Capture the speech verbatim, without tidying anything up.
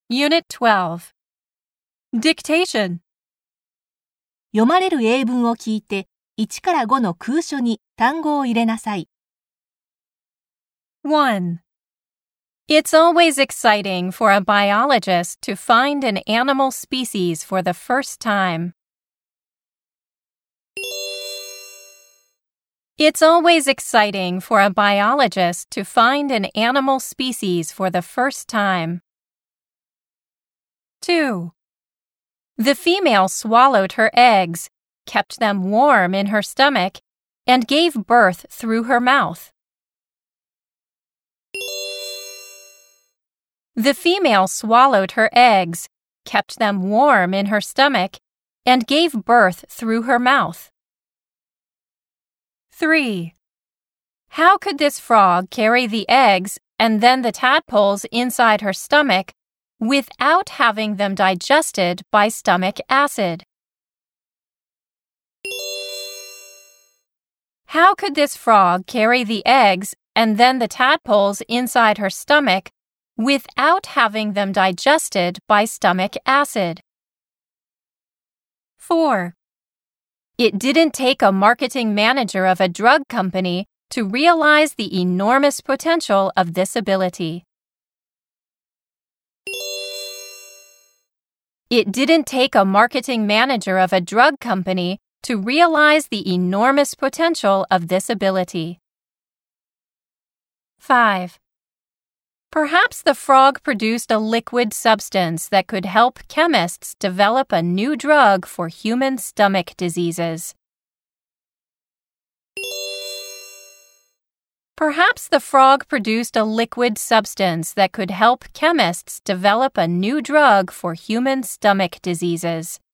Unit twelve. Dictation. 読まれる英文を聞いていちからごの空書に単語を入れなさい。 one. It's always exciting for a biologist to find an animal species for the first time. It's always exciting for a biologist to find an animal species for the first time. two. The female swallowed her eggs, kept them warm in her stomach, and gave birth through her mouth. The female swallowed her eggs, kept them warm in her stomach, and gave birth through her mouth. three. How could this frog carry the eggs and then the tadpoles inside her stomach without having them digested by stomach acid? How could this frog carry the eggs and then the tadpoles inside her stomach without having them digested by stomach acid? four. It didn't take a marketing manager of a drug company to realize the enormous potential of this ability. It didn't take a marketing manager of a drug company to realize the enormous potential of this ability. five. Perhaps the frog produced a liquid substance that could help chemists develop a new drug for human stomach diseases. Perhaps the frog produced a liquid substance that could help chemists develop a new drug for human stomach diseases.